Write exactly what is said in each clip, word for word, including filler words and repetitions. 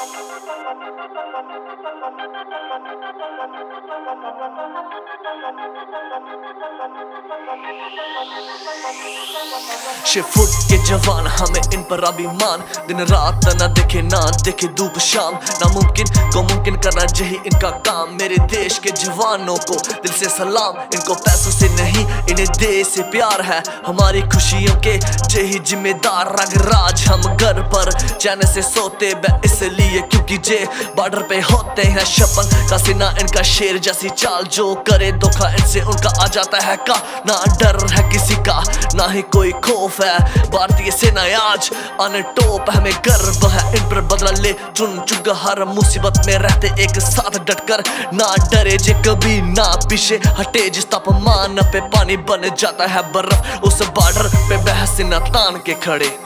छह फुट के जवान हमें इन पर अभिमान, दिन रात ना देखे ना देखे धूप शाम, नामुमकिन को मुमकिन करना यही इनका काम। मेरे देश के जवानों को दिल से सलाम, इनको पैसों से नहीं इन्हें देश से प्यार है। हमारी खुशियों के यही जिम्मेदार, रंग राज हम घर पर चैन से सोते बे इसलिए क्योंकि जे बॉर्डर पे होते हैं शपन का सीना इनका शेर जैसी चाल, जो करे धोखा इनसे उनका आ जाता है का। ना डर है किसी का ना ही कोई खौफ है, भारतीय सेना आज आने टॉप, हमें गर्व है इन पर बदला ले चुन चुन हर मुसीबत में रहते एक साथ डटकर। ना डरे जे कभी ना पीछे हटे, जिस तापमान पे पानी बन जाता है बर्फ, उस बॉर्डर पे बहस न तान के खड़े।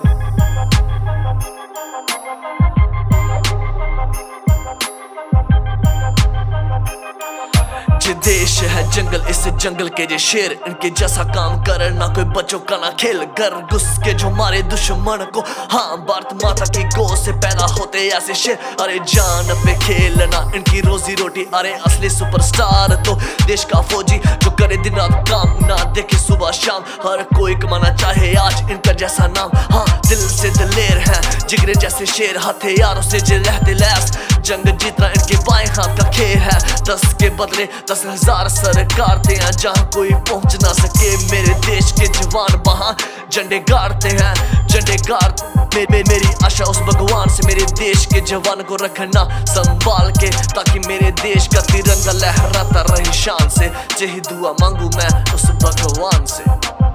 देश है जंगल, इस जंगल के जे शेर, इनके जैसा काम कर ना कोई बच्चों का ना खेल। घर घुस के जो मारे दुश्मन को, हाँ भारत माता की गौ से पैदा होते ऐसे शेर। अरे जान पे खेलना इनकी रोजी रोटी, अरे असली सुपरस्टार तो देश का फौजी जो करे दिन रात काम, ना देखे सुबह शाम। हर कोई कमाना चाहे आज इनका जैसा नाम, हाँ दिल से दिलेर है जिगरे जैसे शेर, हथियारों से जे रहते लैस। जंग जीतना इनके बाएं हाथ का खेल है, दस के बदले दस हजार सरकार दे हैं जहाँ कोई पहुंच ना सके। मेरे देश के जवान वहां झंडे गाड़ते हैं, झंडे गाड़ मे, मे, मेरी आशा उस भगवान से मेरे देश के जवान को रखना संभाल के, ताकि मेरे देश का तिरंगा लहराता रहे शान से। यही दुआ मांगू मैं उस भगवान से।